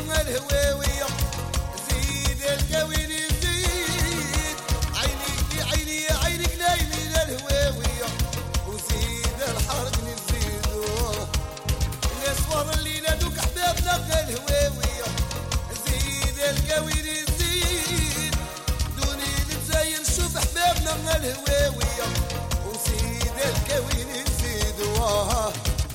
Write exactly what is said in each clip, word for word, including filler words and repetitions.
حبابنا الهواوية زيد الكوين يزيد عيني عيني عينك نايمين الهواوية وزيد الحرق نزيدو الأسوار اللي نادوك حبابنا الهواوية زيد الكوين يزيد دوني نتزاين شوف حبابنا الهواوية وزيد الكوين يزيد واه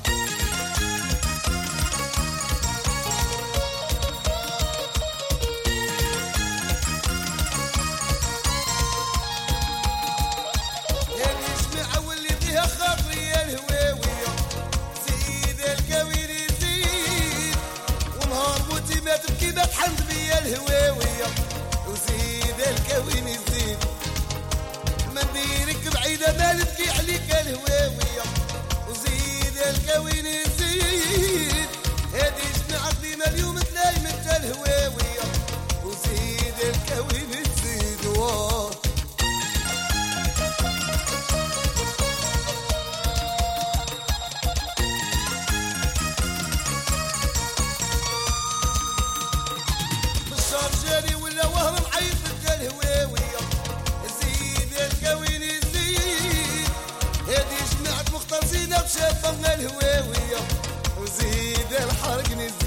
خاطري الهواوية زيد الكوين يزيد ونهار موتي ما تبكي ما تحمد بيا الهواوية وزيد الكوين يزيد ما نديرك بعيدة ما نبكي عليك الهواوية وزيد الكوين يزيد هادي جماعة ديما اليوم تلايم انت الهواوية وزيد الكوين يزيد واه جاني ولا وهم معيط انت الهواوية زيد الكوين يزيد هادي جماعة مختصين بشافة الهواوية وزيد الحرق نزيد